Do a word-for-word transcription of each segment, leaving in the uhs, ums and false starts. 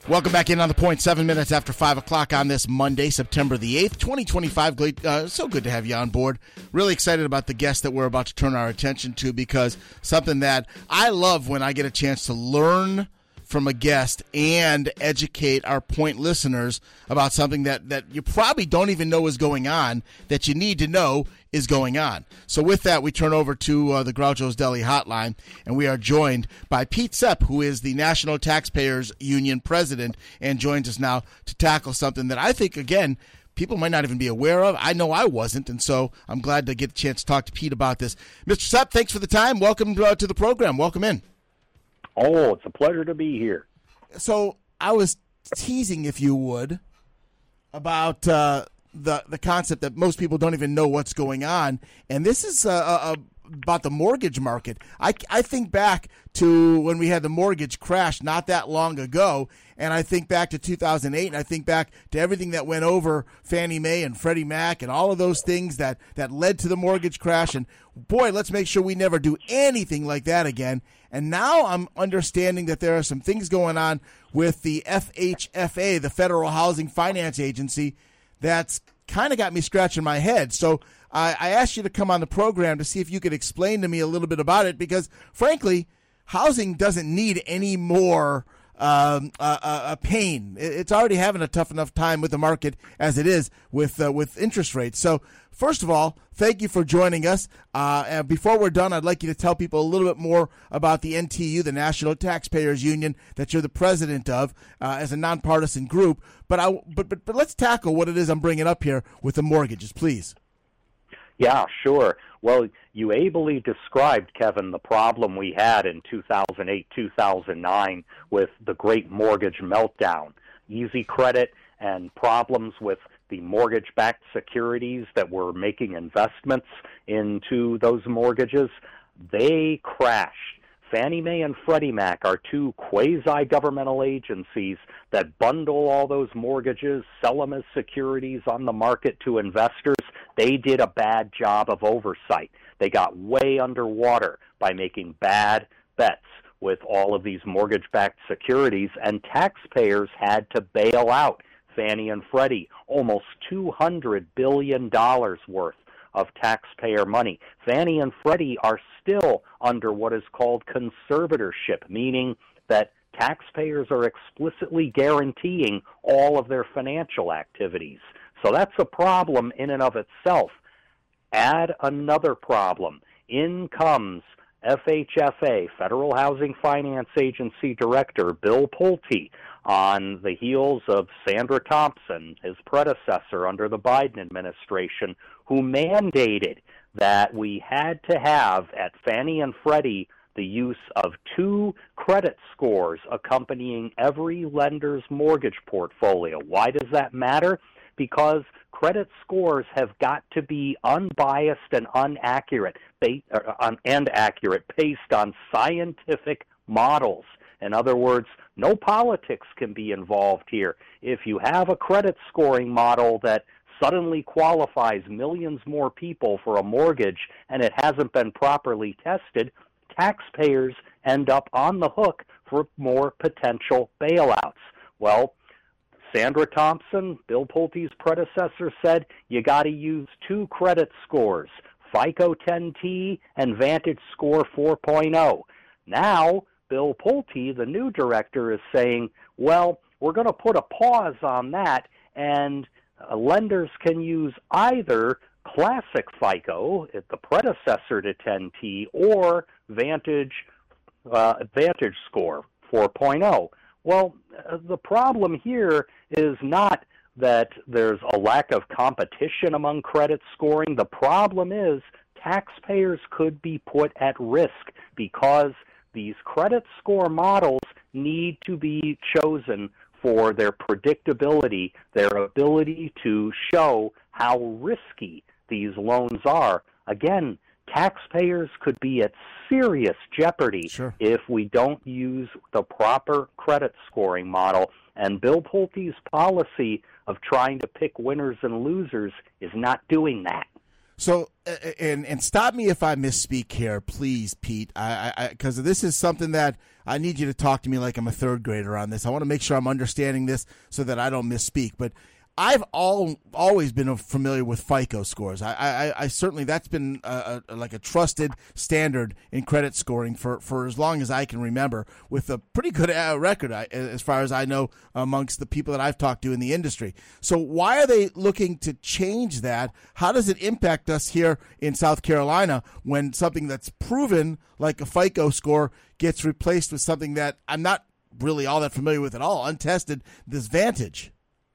Welcome back in on The Point, seven minutes after five o'clock on this Monday, September the eighth, twenty twenty-five. Uh, so good to have you on board. Really excited about the guest that we're about to turn our attention to, because something that I love when I get a chance to learn from a guest and educate our Point listeners about something that, that you probably don't even know is going on, that you need to know is going on. So with that, we turn over to uh, the Groucho's Deli hotline, and we are joined by Pete Sepp, who is the National Taxpayers Union president, and joins us now to tackle something that I think, again, people might not even be aware of. I know I wasn't, and so I'm glad to get a chance to talk to Pete about this. Mister Sepp, thanks for the time. Welcome to, uh, to the program. Welcome in. Oh, it's a pleasure to be here. So I was teasing, if you would, about uh, the the concept that most people don't even know what's going on, and this is uh, uh, about the mortgage market. I, I think back to when we had the mortgage crash not that long ago, and I think back to two thousand eight, and I think back to everything that went over Fannie Mae and Freddie Mac and all of those things that, that led to the mortgage crash. And boy, let's make sure we never do anything like that again. And now I'm understanding that there are some things going on with the F H F A, the Federal Housing Finance Agency, that's kind of got me scratching my head. So I, I asked you to come on the program to see if you could explain to me a little bit about it, because, frankly, housing doesn't need any more um, uh, uh, pain. It's already having a tough enough time with the market as it is with uh, with interest rates. So, first of all, thank you for joining us. Uh, and before we're done, I'd like you to tell people a little bit more about the N T U, the National Taxpayers Union, that you're the president of uh, as a nonpartisan group. But, I, but, but, but let's tackle what it is I'm bringing up here with the mortgages, please. Yeah, sure. Well, you ably described, Kevin, the problem we had in two thousand eight, two thousand nine with the great mortgage meltdown. Easy credit and problems with the mortgage-backed securities that were making investments into those mortgages, they crashed. Fannie Mae and Freddie Mac are two quasi-governmental agencies that bundle all those mortgages, sell them as securities on the market to investors. They did a bad job of oversight. They got way underwater by making bad bets with all of these mortgage-backed securities, and taxpayers had to bail out Fannie and Freddie, almost two hundred billion dollars worth of taxpayer money. Fannie and Freddie are still under what is called conservatorship, meaning that taxpayers are explicitly guaranteeing all of their financial activities. So that's a problem in and of itself. Add another problem. In comes F H F A, Federal Housing Finance Agency Director Bill Pulte, on the heels of Sandra Thompson, his predecessor under the Biden administration, who mandated that we had to have at Fannie and Freddie the use of two credit scores accompanying every lender's mortgage portfolio. Why does that matter? Because credit scores have got to be unbiased and inaccurate, and accurate based on scientific models. In other words, no politics can be involved here. If you have a credit scoring model that suddenly qualifies millions more people for a mortgage and it hasn't been properly tested, taxpayers end up on the hook for more potential bailouts. Well, Sandra Thompson, Bill Pulte's predecessor, said you got to use two credit scores, FICO ten T and Vantage Score four point oh. Now, Bill Pulte, the new director, is saying, well, we're going to put a pause on that, and uh, lenders can use either Classic FICO, the predecessor to ten T, or Vantage uh, Vantage Score four point oh. Well, uh, the problem here is not that there's a lack of competition among credit scoring. The problem is taxpayers could be put at risk because these credit score models need to be chosen for their predictability, their ability to show how risky these loans are. Again, taxpayers could be at serious jeopardy Sure. if we don't use the proper credit scoring model. And Bill Pulte's policy of trying to pick winners and losers is not doing that. So, uh, and and stop me if I misspeak here, please, Pete, I because this is something that I need you to talk to me like I'm a third grader on this. I want to make sure I'm understanding this so that I don't misspeak. But I've all always been familiar with FICO scores. I, I, I certainly that's been a, a, like a trusted standard in credit scoring for, for as long as I can remember, with a pretty good uh, record as far as I know amongst the people that I've talked to in the industry. So why are they looking to change that? How does it impact us here in South Carolina when something that's proven like a FICO score gets replaced with something that I'm not really all that familiar with at all, untested, this Vantage?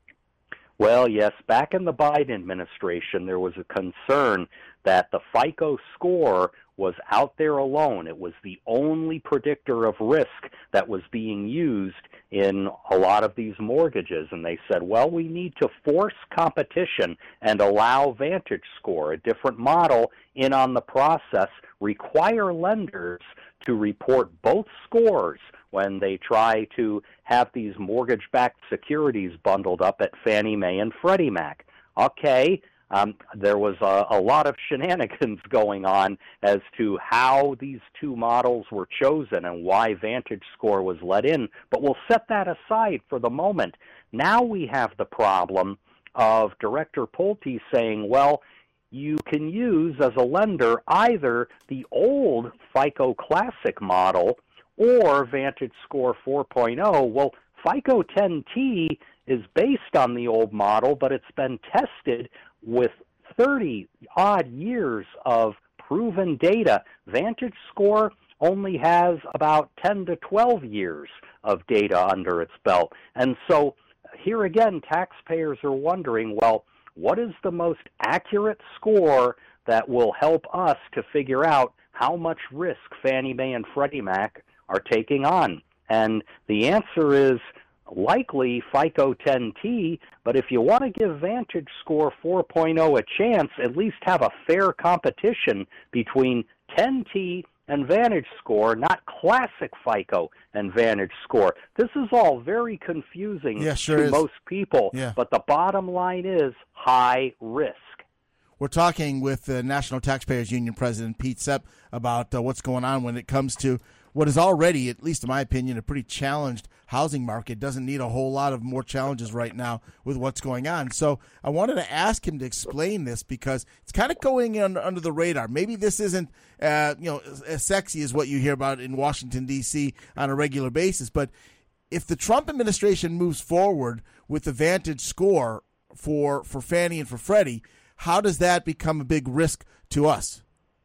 Well, yes, back in the Biden administration, there was a concern that the FICO score was out there alone. It was the only predictor of risk that was being used in a lot of these mortgages. And they said, well, we need to force competition and allow Vantage Score, a different model, in on the process, require lenders to report both scores when they try to have these mortgage-backed securities bundled up at Fannie Mae and Freddie Mac. Okay, um, there was a, a lot of shenanigans going on as to how these two models were chosen and why Vantage Score was let in, but we'll set that aside for the moment. Now we have the problem of Director Pulte saying, well, you can use as a lender either the old FICO Classic model or Vantage Score four point oh. Well, FICO ten T is based on the old model, but it's been tested with thirty-odd years of proven data. Vantage Score only has about ten to twelve years of data under its belt. And so here again, taxpayers are wondering, well, what is the most accurate score that will help us to figure out how much risk Fannie Mae and Freddie Mac are taking on? And the answer is likely FICO ten T, but if you want to give Vantage Score four point oh a chance, at least have a fair competition between ten T and Vantage Score, not classic FICO and Vantage Score. This is all very confusing yeah, sure to is. most people, yeah. but the bottom line is high risk. We're talking with the National Taxpayers Union President Pete Sepp about uh, what's going on when it comes to what is already, at least in my opinion, a pretty challenged housing market. Doesn't need a whole lot of more challenges right now with what's going on. So I wanted to ask him to explain this because it's kind of going in under the radar. Maybe this isn't uh, you know as sexy as what you hear about in Washington, D C on a regular basis. But if the Trump administration moves forward with the Vantage Score for, for Fannie and for Freddie, how does that become a big risk to us?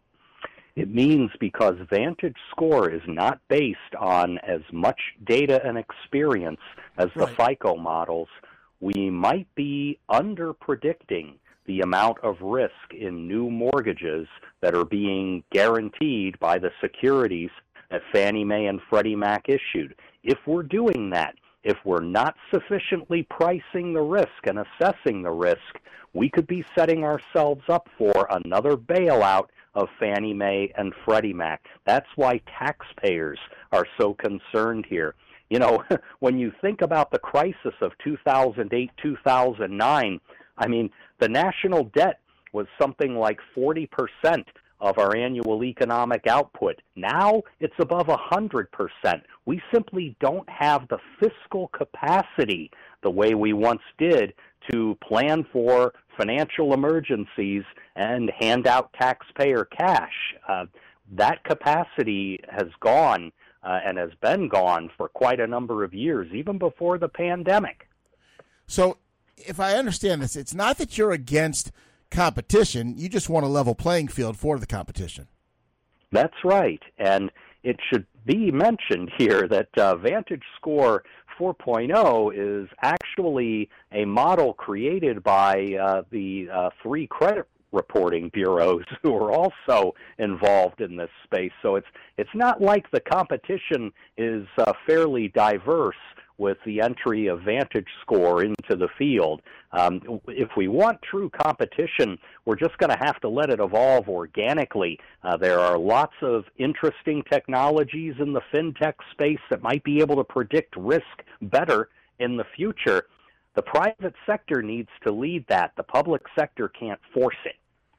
It means because Vantage Score is not based on as much data and experience as the right. FICO models, we might be under-predicting the amount of risk in new mortgages that are being guaranteed by the securities that Fannie Mae and Freddie Mac issued. If we're doing that, if we're not sufficiently pricing the risk and assessing the risk, we could be setting ourselves up for another bailout of Fannie Mae and Freddie Mac. That's why taxpayers are so concerned here. You know, when you think about the crisis of two thousand eight, two thousand nine, I mean, the national debt was something like forty percent of our annual economic output. Now it's above one hundred percent. We simply don't have the fiscal capacity the way we once did to plan for financial emergencies and hand out taxpayer cash. Uh, that capacity has gone uh, and has been gone for quite a number of years, even before the pandemic. So if I understand this, it's not that you're against competition, you just want a level playing field for the competition. That's right. And it should be mentioned here that uh, Vantage Score four point oh is actually a model created by uh, the uh, three credit reporting bureaus who are also involved in this space. So it's it's not like the competition is uh, fairly diverse with the entry of Vantage Score into the field. Um, if we want true competition, we're just going to have to let it evolve organically. Uh, there are lots of interesting technologies in the fintech space that might be able to predict risk better in the future. The private sector needs to lead that. The public sector can't force it.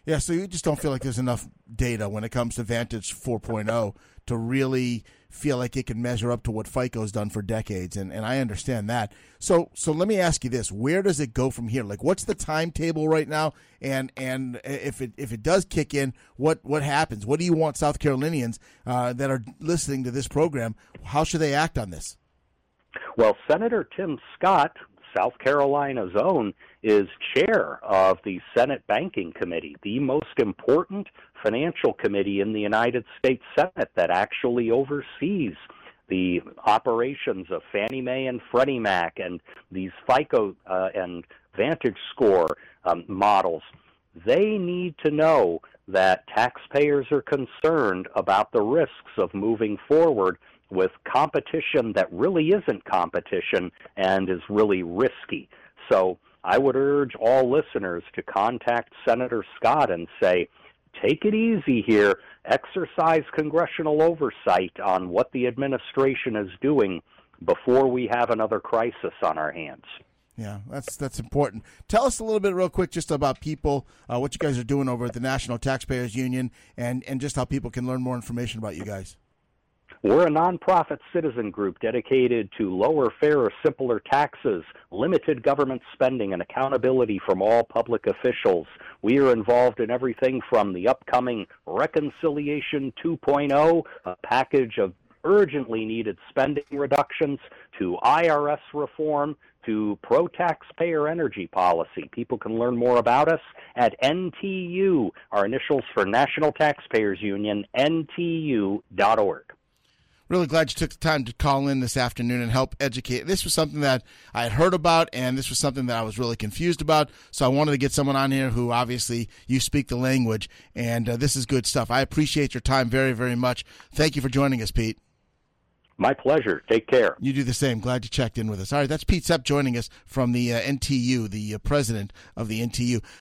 Yeah, so you just don't feel like there's enough data when it comes to Vantage four point oh to really feel like it can measure up to what FICO's done for decades, and, and I understand that. So so let me ask you this. Where does it go from here? Like, what's the timetable right now? And and if it if it does kick in, what, what happens? What do you want South Carolinians uh, that are listening to this program, how should they act on this? Well, Senator Tim Scott, South Carolina's own, is chair of the Senate Banking Committee, the most important financial committee in the United States Senate that actually oversees the operations of Fannie Mae and Freddie Mac and these FICO uh, and Vantage Score um, models. They need to know that taxpayers are concerned about the risks of moving forward with competition that really isn't competition and is really risky. So I would urge all listeners to contact Senator Scott and say, take it easy here, exercise congressional oversight on what the administration is doing before we have another crisis on our hands. Yeah, that's that's important. Tell us a little bit real quick just about people, uh, what you guys are doing over at the National Taxpayers Union, and, and just how people can learn more information about you guys. We're a nonprofit citizen group dedicated to lower, fairer, simpler taxes, limited government spending, and accountability from all public officials. We are involved in everything from the upcoming Reconciliation two point oh, a package of urgently needed spending reductions, to I R S reform, to pro-taxpayer energy policy. People can learn more about us at N T U, our initials for National Taxpayers Union, N T U dot org. Really glad you took the time to call in this afternoon and help educate. This was something that I had heard about, and this was something that I was really confused about, so I wanted to get someone on here who obviously you speak the language, and uh, this is good stuff. I appreciate your time very, very much. Thank you for joining us, Pete. My pleasure. Take care. You do the same. Glad you checked in with us. All right, that's Pete Sepp joining us from the uh, N T U, the uh, president of the N T U.